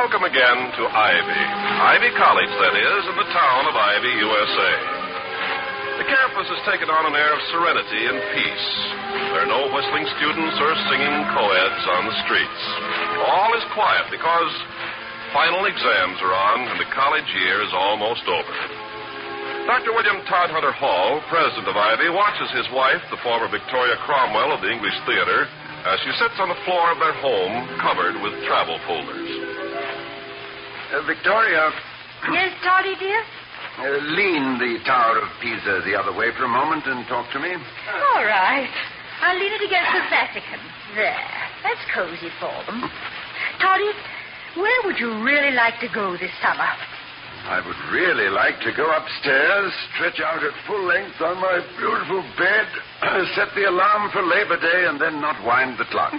Welcome again to Ivy. Ivy College, that is, in the town of Ivy, USA. The campus has taken on an air of serenity and peace. There are no whistling students or singing co-eds on the streets. All is quiet because final exams are on and the college year is almost over. Dr. William Todhunter Hall, president of Ivy, watches his wife, the former Victoria Cromwell of the English Theater, as she sits on the floor of their home covered with travel folders. Victoria. Yes, Toddy, dear? Lean the Tower of Pisa the other way for a moment and talk to me. All right. I'll lean it against the Vatican. There. That's cozy for them. Toddy, where would you really like to go this summer? I would really like to go upstairs, stretch out at full length on my beautiful bed, set the alarm for Labor Day, and then not wind the clock.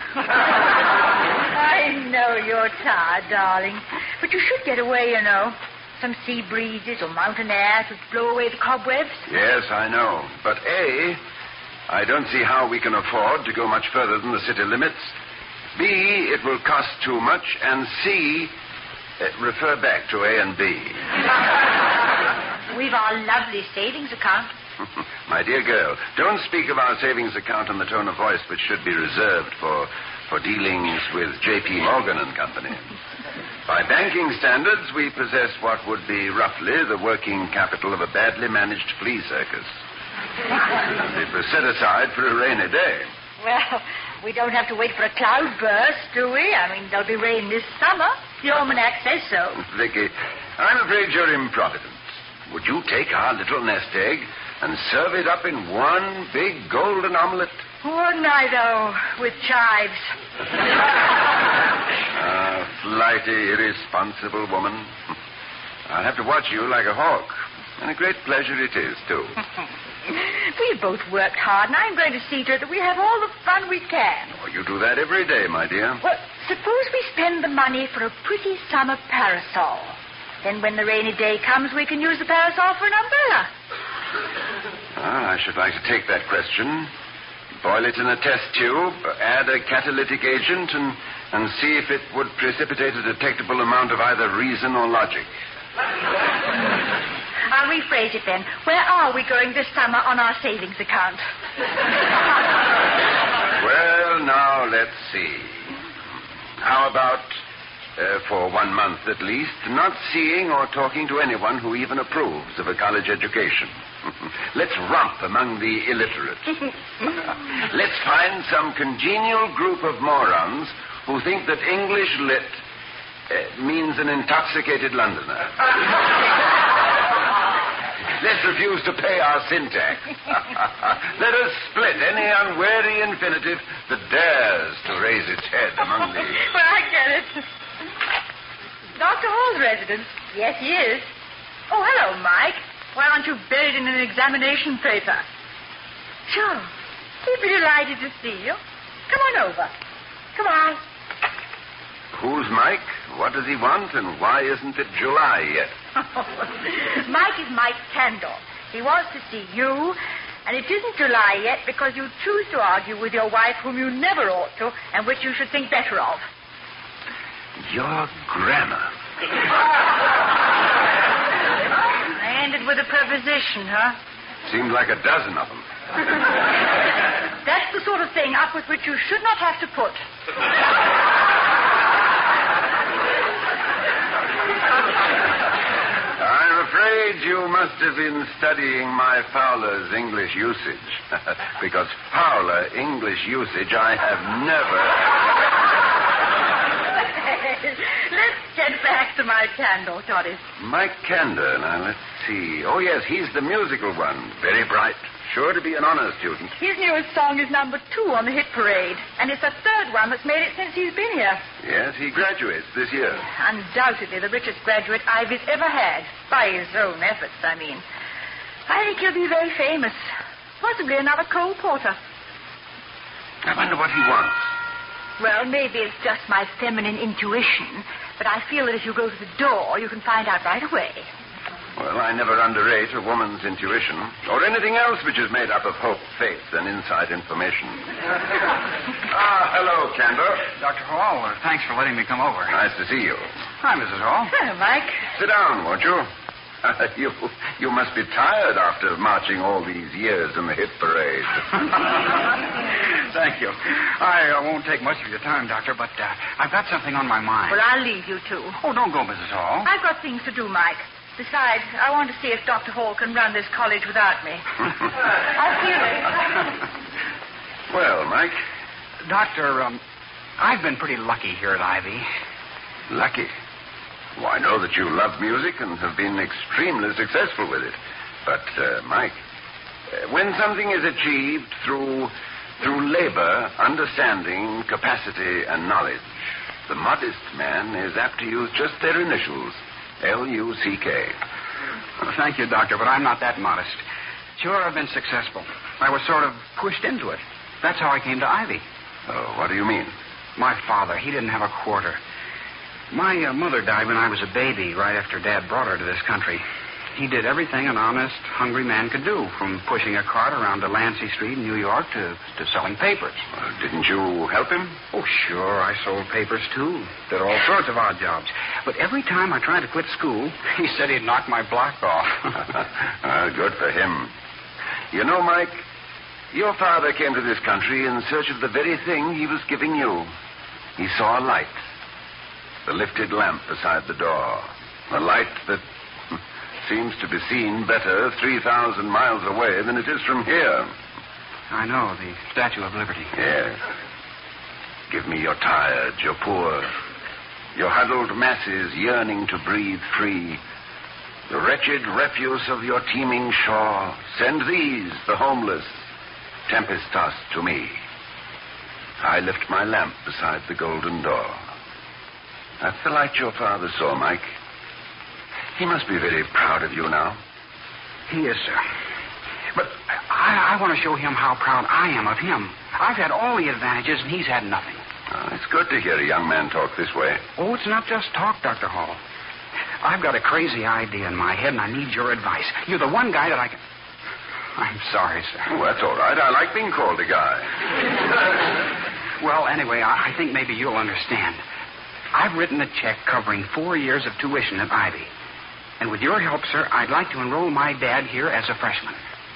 I know you're tired, darling. But you should get away, you know. Some sea breezes or mountain air to blow away the cobwebs. Yes, I know. But A, I don't see how we can afford to go much further than the city limits. B, it will cost too much. And C, refer back to A and B. We've our lovely savings account. My dear girl, don't speak of our savings account in the tone of voice which should be reserved for dealings with J.P. Morgan and Company. By banking standards, we possess what would be roughly the working capital of a badly managed flea circus. And it was set aside for a rainy day. Well, we don't have to wait for a cloudburst, do we? I mean, there'll be rain this summer. The almanac says so. Vicky, I'm afraid you're improvident. Would you take our little nest egg and serve it up in one big golden omelet? Wouldn't I, though, with chives? Flighty, irresponsible woman. I'll have to watch you like a hawk. And a great pleasure it is, too. We've both worked hard, and I'm going to see to it that we have all the fun we can. Oh, you do that every day, my dear. Well, suppose we spend the money for a pretty summer parasol. Then when the rainy day comes, we can use the parasol for an umbrella. I should like to take that question, boil it in a test tube, add a catalytic agent, and see if it would precipitate a detectable amount of either reason or logic. I'll rephrase it then. Where are we going this summer on our savings account? Well, now, let's see. How about, for 1 month at least, not seeing or talking to anyone who even approves of a college education? Let's romp among the illiterate. Let's find some congenial group of morons who think that English lit means an intoxicated Londoner. Let's refuse to pay our syntax. Let us split any unwary infinitive that dares to raise its head among the... Well, I get it. Dr. Hall's residence. Yes, he is. Oh, hello, Mike. Why aren't you buried in an examination paper? Sure. He'd be delighted to see you. Come on over. Come on. Who's Mike? What does he want? And why isn't it July yet? Mike is Mike Candor. He wants to see you, and it isn't July yet because you choose to argue with your wife whom you never ought to, and which you should think better of. Your grammar. I ended with a preposition, huh? Seemed like a dozen of them. That's the sort of thing up with which you should not have to put. I'm afraid you must have been studying my Fowler's English usage. Because Fowler English usage I have never... Let's get back to Mike Candor, Toddy. Mike Candor, now let's see. Oh, yes, he's the musical one. Very bright. Sure to be an honor student. His newest song is number 2 on the hit parade, and it's the 3rd one that's made it since he's been here. Yes, he graduates this year. Undoubtedly the richest graduate Ivy's ever had. By his own efforts, I mean. I think he'll be very famous. Possibly another Cole Porter. I wonder what he wants. Well, maybe it's just my feminine intuition, but I feel that if you go to the door, you can find out right away. Well, I never underrate a woman's intuition or anything else which is made up of hope, faith, and inside information. Hello, Canber. Dr. Hall, thanks for letting me come over. Nice to see you. Hi, Mrs. Hall. Hello, Mike. Sit down, won't you? You must be tired after marching all these years in the hit parade. Thank you. I won't take much of your time, Doctor, but I've got something on my mind. Well, I'll leave you two. Oh, don't go, Mrs. Hall. I've got things to do, Mike. Besides, I want to see if Dr. Hall can run this college without me. I'll see you later. Well, Mike. Doctor, I've been pretty lucky here at Ivy. Lucky? Well, I know that you love music and have been extremely successful with it. But, Mike, when something is achieved through labor, understanding, capacity, and knowledge, the modest man is apt to use just their initials, L-U-C-K. Well, thank you, Doctor, but I'm not that modest. Sure, I've been successful. I was sort of pushed into it. That's how I came to Ivy. Oh, what do you mean? My father, he didn't have a quarter. My mother died when I was a baby, right after Dad brought her to this country. He did everything an honest, hungry man could do, from pushing a cart around Delancey Street in New York to selling papers. Didn't you help him? Oh, sure, I sold papers, too. Did all sorts of odd jobs. But every time I tried to quit school, he said he'd knock my block off. Good for him. You know, Mike, your father came to this country in search of the very thing he was giving you. He saw a light. The lifted lamp beside the door. A light that seems to be seen better 3,000 miles away than it is from here. I know, the Statue of Liberty. Yes. Give me your tired, your poor, your huddled masses yearning to breathe free. The wretched refuse of your teeming shore. Send these, the homeless, tempest-tossed to me. I lift my lamp beside the golden door. That's the light your father saw, Mike. He must be very proud of you now. He is, sir. But I want to show him how proud I am of him. I've had all the advantages, and he's had nothing. Oh, it's good to hear a young man talk this way. Oh, it's not just talk, Dr. Hall. I've got a crazy idea in my head, and I need your advice. You're the one guy that I can... I'm sorry, sir. Oh, that's all right. I like being called a guy. Well, anyway, I think maybe you'll understand. I've written a check covering 4 years of tuition at Ivy. And with your help, sir, I'd like to enroll my dad here as a freshman.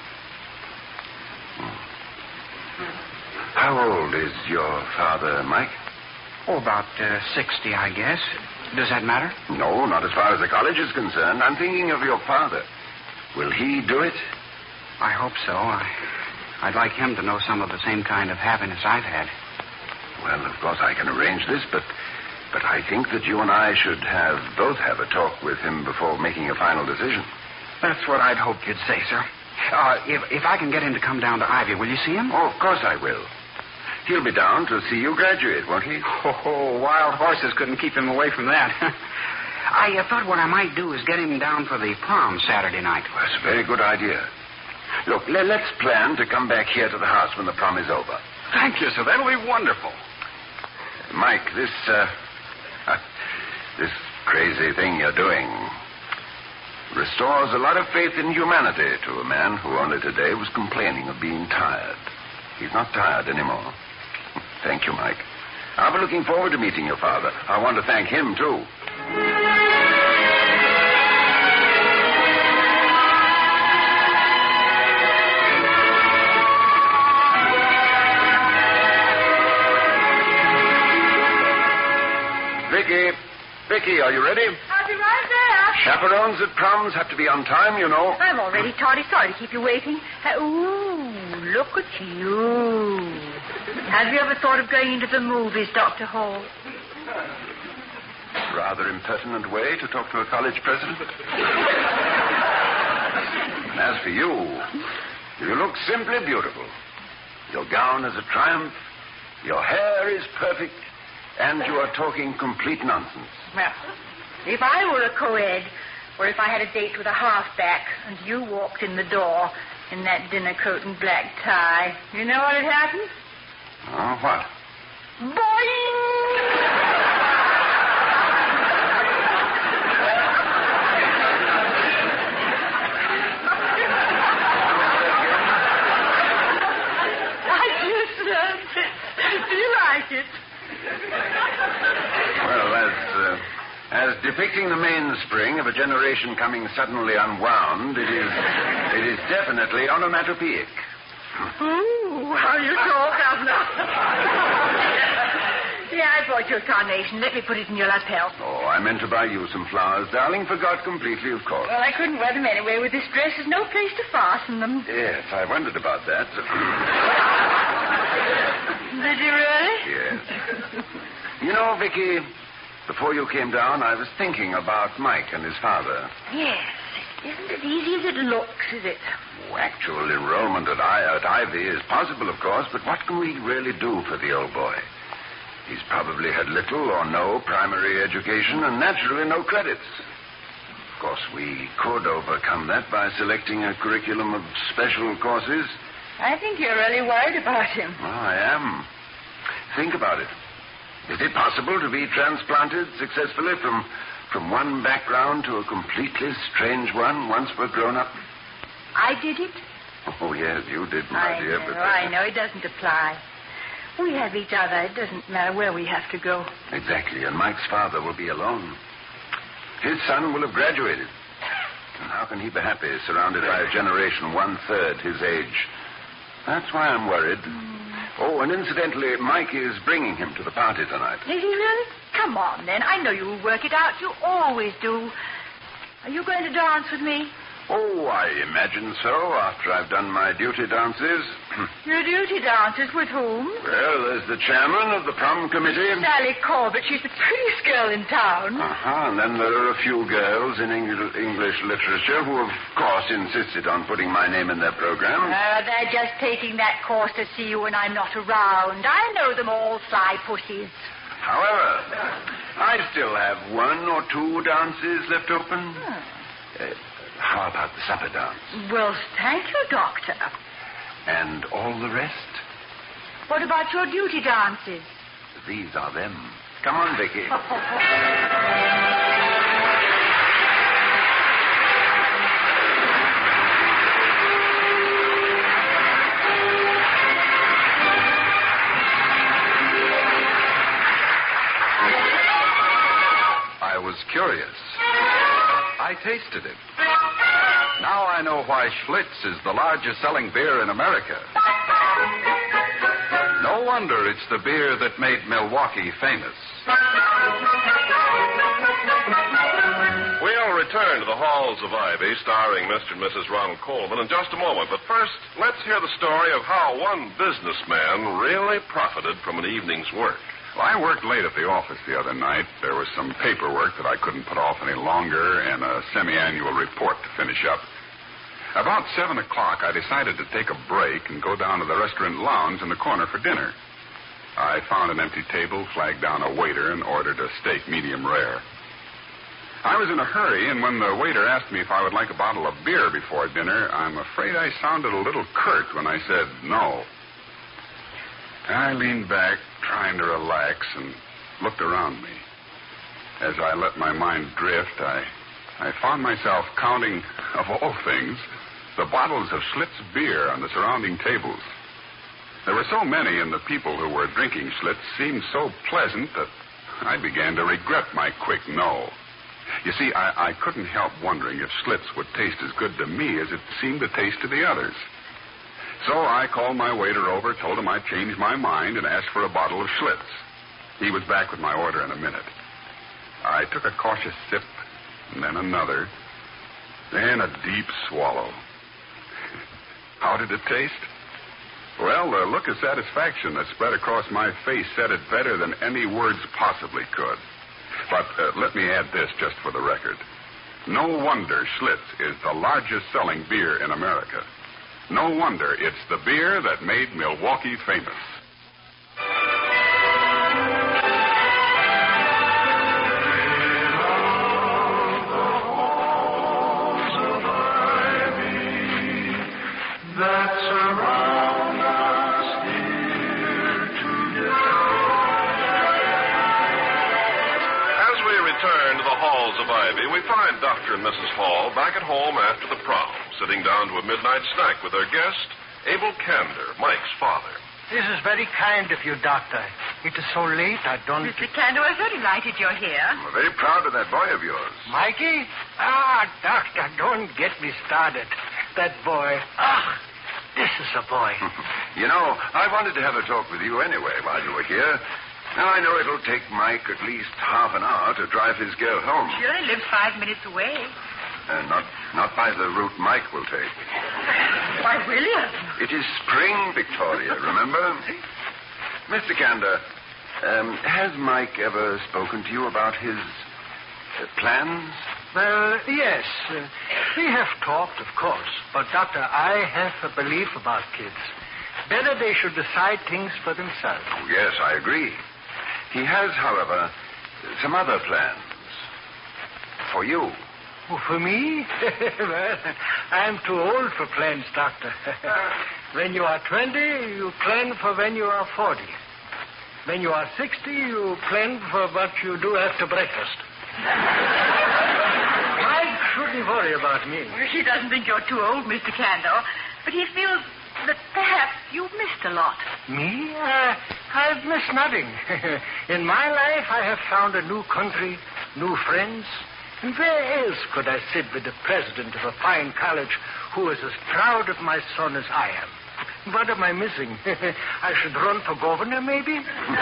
How old is your father, Mike? Oh, about 60, I guess. Does that matter? No, not as far as the college is concerned. I'm thinking of your father. Will he do it? I hope so. I'd like him to know some of the same kind of happiness I've had. Well, of course, I can arrange this, but I think that you and I should both have a talk with him before making a final decision. That's what I'd hoped you'd say, sir. If I can get him to come down to Ivy, will you see him? Oh, of course I will. He'll be down to see you graduate, won't he? Oh, wild horses couldn't keep him away from that. I thought what I might do is get him down for the prom Saturday night. Well, that's a very good idea. Look, let's plan to come back here to the house when the prom is over. Thank you, sir. That'll be wonderful. Mike, this crazy thing you're doing restores a lot of faith in humanity to a man who only today was complaining of being tired. He's not tired anymore. Thank you, Mike. I'll be looking forward to meeting your father. I want to thank him, too. Vicky, are you ready? I'll be right there. Chaperones at proms have to be on time, you know. I'm already tardy. Sorry to keep you waiting. Look at you. Have you ever thought of going into the movies, Dr. Hall? Rather impertinent way to talk to a college president. And as for you, you look simply beautiful. Your gown is a triumph. Your hair is perfect. And you are talking complete nonsense. Well, if I were a co-ed, or if I had a date with a halfback, and you walked in the door in that dinner coat and black tie, you know what would happen? Oh, what? Boing! Suggesting the mainspring of a generation coming suddenly unwound, it is definitely onomatopoeic. Ooh, how you talk, Governor. Yeah, I brought you a carnation. Let me put it in your lapel. Oh, I meant to buy you some flowers, darling. Forgot completely, of course. Well, I couldn't wear them anyway. With this dress, there's no place to fasten them. Yes, I wondered about that. Did you really? Yes. You know, Vicky, before you came down, I was thinking about Mike and his father. Yes. Isn't it easy as it looks, is it? Oh, actual enrollment at Ivy is possible, of course, but what can we really do for the old boy? He's probably had little or no primary education and naturally no credits. Of course, we could overcome that by selecting a curriculum of special courses. I think you're really worried about him. Well, I am. Think about it. Is it possible to be transplanted successfully from one background to a completely strange one once we're grown up? I did it? Oh, yes, you did, my dear. I know. It doesn't apply. We have each other. It doesn't matter where we have to go. Exactly, and Mike's father will be alone. His son will have graduated. And how can he be happy surrounded by a generation 1/3 his age? That's why I'm worried. Oh, and incidentally, Mike is bringing him to the party tonight. Is he really? Come on, then. I know you'll work it out. You always do. Are you going to dance with me? Oh, I imagine so, after I've done my duty dances. Your duty dances with whom? Well, there's the chairman of the prom committee. Sally Corbett. She's the prettiest girl in town. And then there are a few girls in English literature who, of course, insisted on putting my name in their program. They're just taking that course to see you when I'm not around. I know them all, sly pussies. However, I still have 1 or 2 dances left open. How about the supper dance? Well, thank you, Doctor. And all the rest? What about your duty dances? These are them. Come on, Vicky. I was curious. I tasted it. Now I know why Schlitz is the largest selling beer in America. No wonder it's the beer that made Milwaukee famous. We'll return to the halls of Ivy, starring Mr. and Mrs. Ron Coleman, in just a moment. But first, let's hear the story of how one businessman really profited from an evening's work. Well, I worked late at the office the other night. There was some paperwork that I couldn't put off any longer and a semi-annual report to finish up. About 7 o'clock, I decided to take a break and go down to the restaurant lounge in the corner for dinner. I found an empty table, flagged down a waiter, and ordered a steak medium rare. I was in a hurry, and when the waiter asked me if I would like a bottle of beer before dinner, I'm afraid I sounded a little curt when I said no. I leaned back, trying to relax, and looked around me. As I let my mind drift, I found myself counting, of all things, the bottles of Schlitz beer on the surrounding tables. There were so many, and the people who were drinking Schlitz seemed so pleasant that I began to regret my quick no. You see, I couldn't help wondering if Schlitz would taste as good to me as it seemed to taste to the others. So I called my waiter over, told him I'd changed my mind, and asked for a bottle of Schlitz. He was back with my order in a minute. I took a cautious sip, and then another, then a deep swallow. How did it taste? Well, the look of satisfaction that spread across my face said it better than any words possibly could. But let me add this just for the record. No wonder Schlitz is the largest selling beer in America. No wonder it's the beer that made Milwaukee famous. Of Ivy, we find Dr. and Mrs. Hall back at home after the prom, sitting down to a midnight snack with their guest, Abel Kander, Mike's father. This is very kind of you, Doctor. It is so late, I don't... Mr. Candle, I'm so delighted you're here. I'm very proud of that boy of yours. Mikey? Doctor, don't get me started. That boy. This is a boy. You know, I wanted to have a talk with you anyway while you were here. Now, I know it'll take Mike at least half an hour to drive his girl home. She only lives 5 minutes away. Not by the route Mike will take. Why, William? It is spring, Victoria, remember? Mr. Kander, has Mike ever spoken to you about his plans? Well, yes. We have talked, of course. But, Doctor, I have a belief about kids. Better they should decide things for themselves. Oh, yes, I agree. He has, however, some other plans. For you. Oh, for me? Well, I'm too old for plans, Doctor. When you are 20, you plan for when you are 40. When you are 60, you plan for what you do after breakfast. Mike shouldn't worry about me. He doesn't think you're too old, Mr. Candle, but he feels that perhaps you've missed a lot. Me? I've missed nothing. In my life, I have found a new country, new friends. And where else could I sit with the president of a fine college who is as proud of my son as I am? What am I missing? I should run for governor, maybe?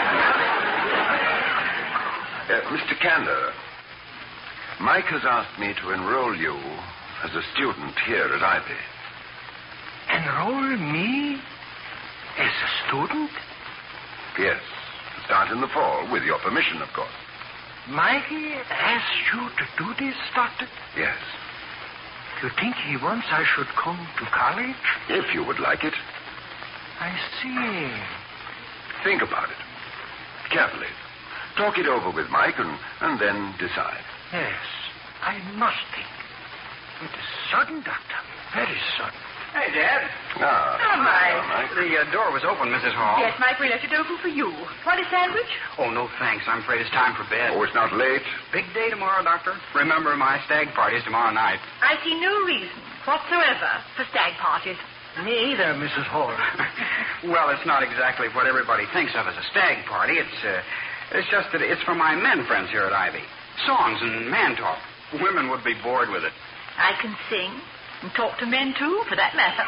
Mr. Kander, Mike has asked me to enroll you as a student here at Ivy. Enroll me as a student? Yes. Start in the fall, with your permission, of course. Mikey asked you to do this, Doctor? Yes. You think he wants I should come to college? If you would like it. I see. Think about it. Carefully. Talk it over with Mike and then decide. Yes, I must think. It is sudden, Doctor. Very sudden. Hey, Dad. Oh, Mike. The door was open, Mrs. Hall. Yes, Mike, we left it open for you. Want a sandwich? Oh, no, thanks. I'm afraid it's time for bed. Oh, it's not late. Big day tomorrow, Doctor. Remember, my stag party's tomorrow night. I see no reason whatsoever for stag parties. Me either, Mrs. Hall. Well, it's not exactly what everybody thinks of as a stag party. It's just that it's for my men friends here at Ivy. Songs and man talk. Women would be bored with it. I can sing and talk to men, too, for that matter.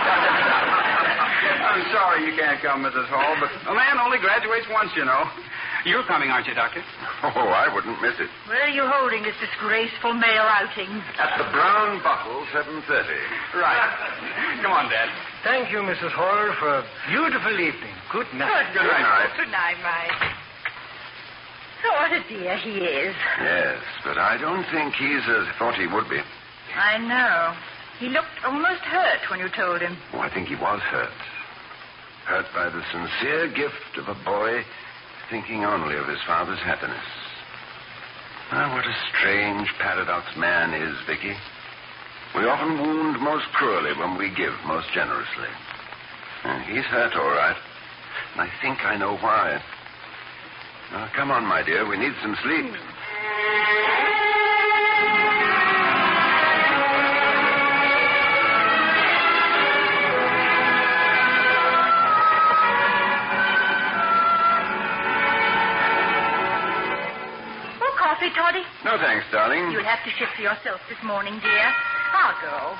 I'm sorry you can't come, Mrs. Hall, but a man only graduates once, you know. You're coming, aren't you, Doctor? Oh, I wouldn't miss it. Where are you holding this disgraceful male outing? At the Brown Buckle, 7:30. Right. Come on, Dad. Thank you, Mrs. Hall, for a beautiful evening. Good night. Good night. Good night, Mike. Oh, what a dear he is. Yes, but I don't think he's as thought he would be. I know. He looked almost hurt when you told him. Oh, I think he was hurt. Hurt by the sincere gift of a boy thinking only of his father's happiness. Ah, what a strange paradox man is, Vicky. We often wound most cruelly when we give most generously. He's hurt, all right. And I think I know why. Now, come on, my dear. We need some sleep. Toddy? No, thanks, darling. You'll have to shift for yourself this morning, dear. I'll go.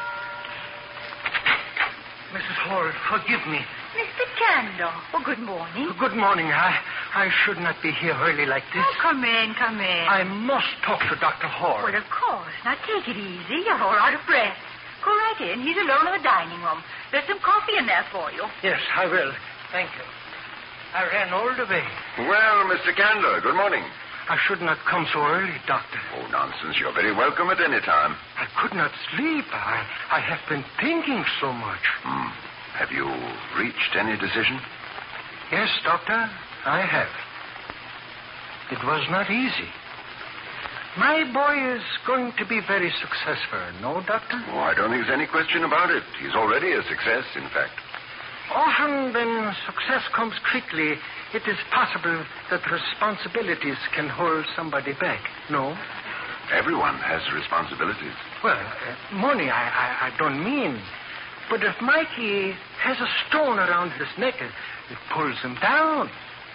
Mrs. Hall, forgive me. Mr. Candle. Well, good morning. Good morning. I should not be here early like this. Oh, come in, come in. I must talk to Dr. Hall. Well, of course. Now, take it easy. You're all out of breath. Go right in. He's alone in the dining room. There's some coffee in there for you. Yes, I will. Thank you. I ran all the way. Well, Mr. Candler, good morning. I should not come so early, Doctor. Oh, nonsense. You're very welcome at any time. I could not sleep. I have been thinking so much. Have you reached any decision? Yes, Doctor, I have. It was not easy. My boy is going to be very successful, no, Doctor? Oh, I don't think there's any question about it. He's already a success, in fact. Often when success comes quickly, it is possible that responsibilities can hold somebody back, no? Everyone has responsibilities. Well, money, I don't mean. But if Mikey has a stone around his neck, it pulls him down.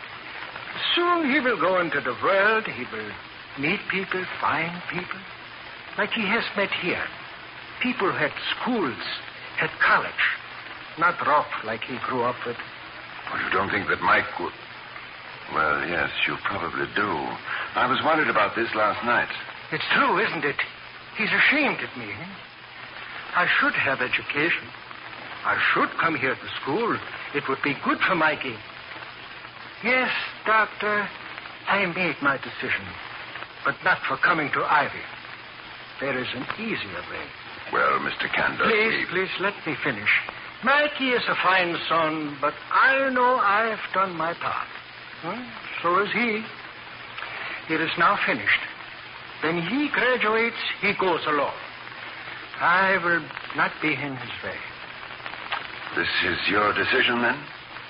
Soon he will go into the world. He will meet people, find people, like he has met here. People who had schools, had college, not rough like he grew up with. Well, you don't think that Mike would... Well, yes, you probably do. I was worried about this last night. It's true, isn't it? He's ashamed of me. I should have education. I should come here to school. It would be good for Mikey. Yes, Doctor, I made my decision, but not for coming to Ivy. There is an easier way. Well, Mr. Candor... Please, let me finish. Mikey is a fine son, but I know I have done my part. So is he. It is now finished. When he graduates, he goes alone. I will not be in his way. This is your decision, then?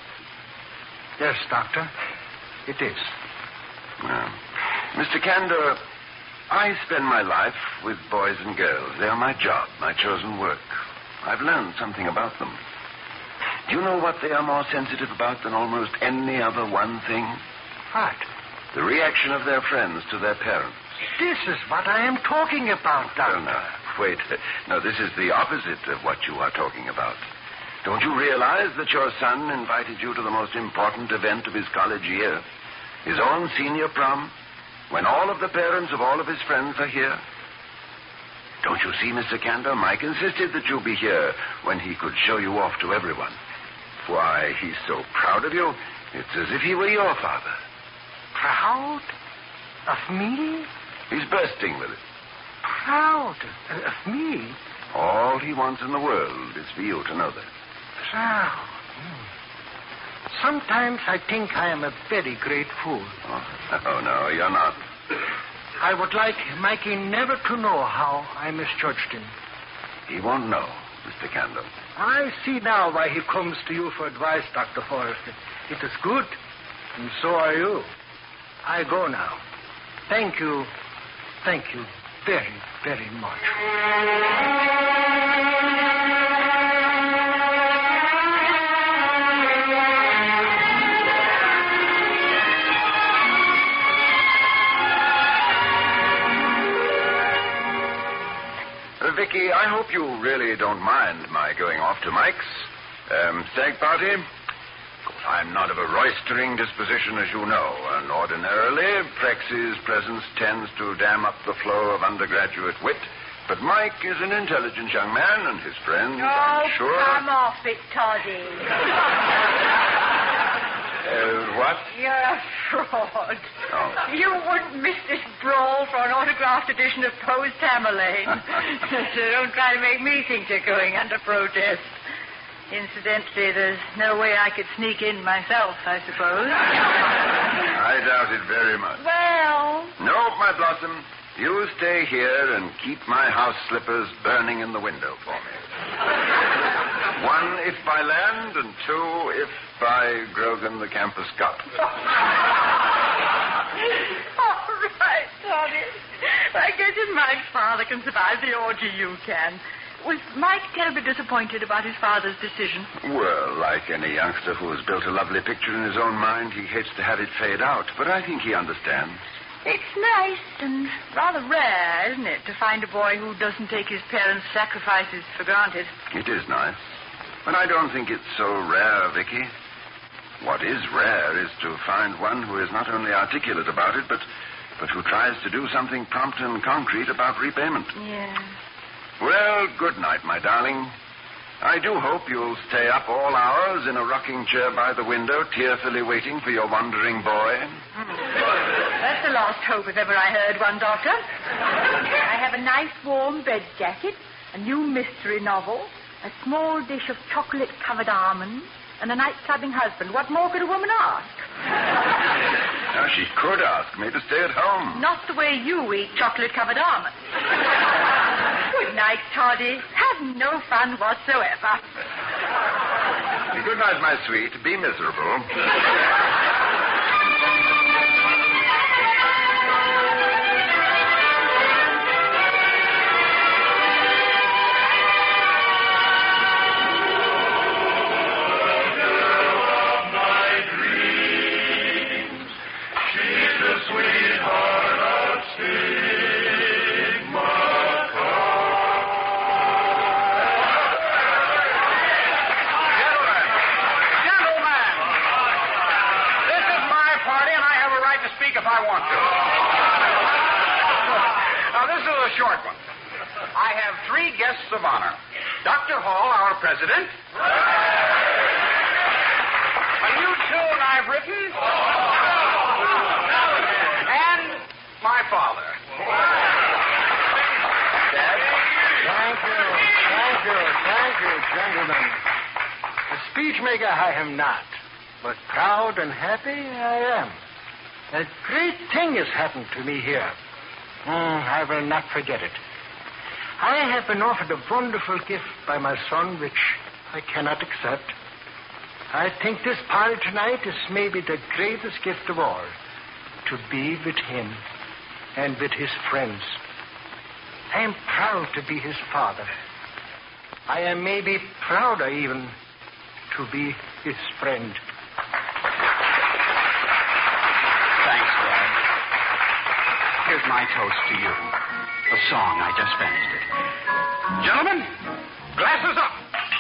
Yes, Doctor. It is. Well, Mr. Candor, I spend my life with boys and girls. They are my job, my chosen work. I've learned something about them. Do you know what they are more sensitive about than almost any other one thing? What? The reaction of their friends to their parents. This is what I am talking about, Doctor. Oh, no. Wait. No, this is the opposite of what you are talking about. Don't you realize that your son invited you to the most important event of his college year? His own senior prom? When all of the parents of all of his friends are here? Don't you see, Mr. Candor? Mike insisted that you be here when he could show you off to everyone. Why, he's so proud of you. It's as if he were your father. Proud? Of me? He's bursting with it. Proud of me? All he wants in the world is for you to know that. Proud. Sometimes I think I am a very great fool. Oh, no, you're not. I would like Mikey never to know how I misjudged him. He won't know, Mr. Candor. I see now why he comes to you for advice, Dr. Forrester. It is good, and so are you. I go now. Thank you. Thank you very, very much. Vicky, I hope you really don't mind my going off to Mike's stag party. I'm not of a roistering disposition, as you know, and ordinarily, Prexy's presence tends to dam up the flow of undergraduate wit. But Mike is an intelligent young man, and his friends, I'm sure... come off it, Toddy. What? You're a fraud. Oh. You wouldn't miss this brawl for an autographed edition of Poe's Tamerlane. So don't try to make me think you're going under protest. Incidentally, there's no way I could sneak in myself, I suppose. I doubt it very much. Well... No, my blossom. You stay here and keep my house slippers burning in the window for me. 1, if by land, and 2, if by Grogan the campus cup. All right, Toddy. I guess if Mike's father can survive the orgy, you can. Was Mike terribly disappointed about his father's decision? Well, like any youngster who has built a lovely picture in his own mind, he hates to have it fade out. But I think he understands. It's nice and rather rare, isn't it, to find a boy who doesn't take his parents' sacrifices for granted. It is nice. But I don't think it's so rare, Vicky. What is rare is to find one who is not only articulate about it, but who tries to do something prompt and concrete about repayment. Yeah. Well, good night, my darling. I do hope you'll stay up all hours in a rocking chair by the window, tearfully waiting for your wandering boy. That's the last hope if ever I heard one, Doctor. I have a nice warm bed jacket, a new mystery novel, a small dish of chocolate-covered almonds, and a night-clubbing husband. What more could a woman ask? Now, she could ask me to stay at home. Not the way you eat chocolate-covered almonds. Good night, Toddy. Have no fun whatsoever. Good night, my sweet. Be miserable. guests of honor. Dr. Hall, our president. A new tune I've written. And my father. Dad. Thank you, gentlemen. A speechmaker I am not, but proud and happy I am. A great thing has happened to me here. I will not forget it. I have been offered a wonderful gift by my son, which I cannot accept. I think this party tonight is maybe the greatest gift of all, to be with him and with his friends. I am proud to be his father. I am maybe prouder even to be his friend. Thanks, Dad. Here's my toast to you. A song. I just finished it. Gentlemen, glasses up.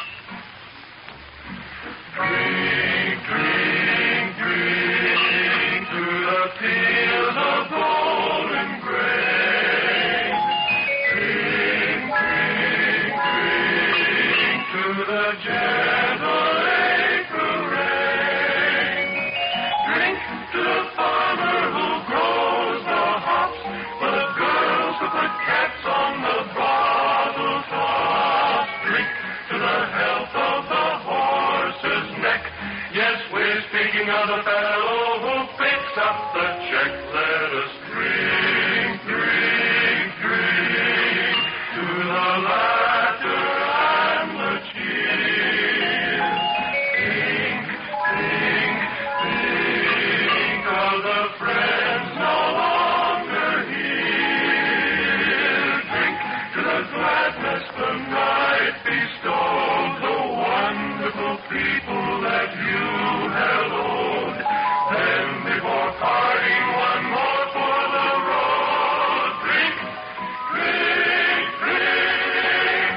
Drink, drink, drink to the fields of golden grain. Drink, drink, drink to the gentle April rain. Drink to the farmer who grows the hops, for the girls who put caps on the bottle tops. Drink to the health of the horse's neck. Yes, we're speaking of the fellow who picks up the check. Let us drink, drink, drink to the laughter and the cheer. Think, think, think of the friends no longer here. Drink to the gladness the night bestowed, the wonderful people that you hallowed. Then before parting, one more for the road. Drink, drink, drink.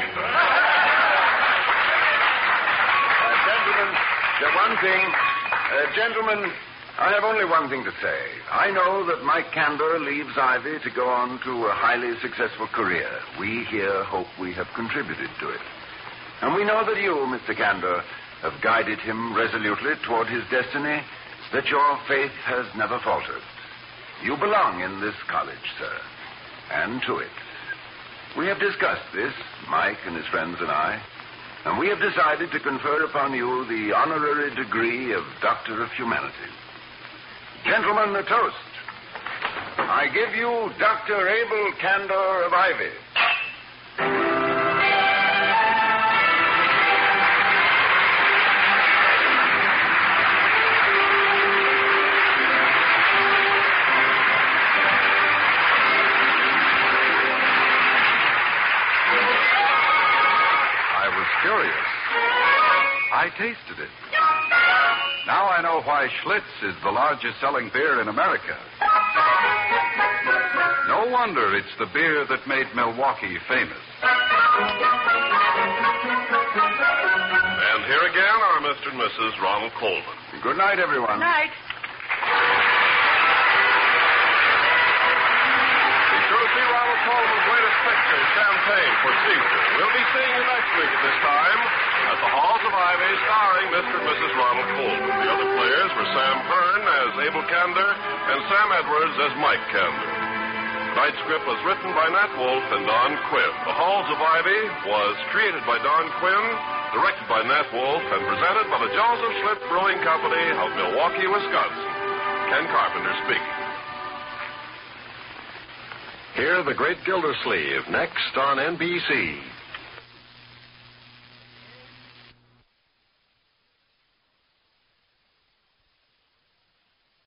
Gentlemen, I have only one thing to say. I know that Mike Candor leaves Ivy to go on to a highly successful career. We here hope we have contributed to it. And we know that you, Mr. Candor, have guided him resolutely toward his destiny, that your faith has never faltered. You belong in this college, sir, and to it. We have discussed this, Mike and his friends and I, and we have decided to confer upon you the honorary degree of Doctor of Humanities. Gentlemen, a toast. I give you Dr. Abel Candor of Ivy. Curious. I tasted it. Now I know why Schlitz is the largest selling beer in America. No wonder it's the beer that made Milwaukee famous. And here again are Mr. and Mrs. Ronald Colman. Good night, everyone. Night. Be sure to see Ronald Colman's latest picture, Champagne for Caesar. We'll be seeing you next week at this time at the Halls of Ivy, starring Mr. and Mrs. Ronald Colman. The other players were Sam Hearn as Abel Candor and Sam Edwards as Mike Candor. Tonight's script was written by Nat Wolf and Don Quinn. The Halls of Ivy was created by Don Quinn, directed by Nat Wolf, and presented by the Joseph Schlitz Brewing Company of Milwaukee, Wisconsin. Ken Carpenter speaking. Hear The Great Gildersleeve next on NBC.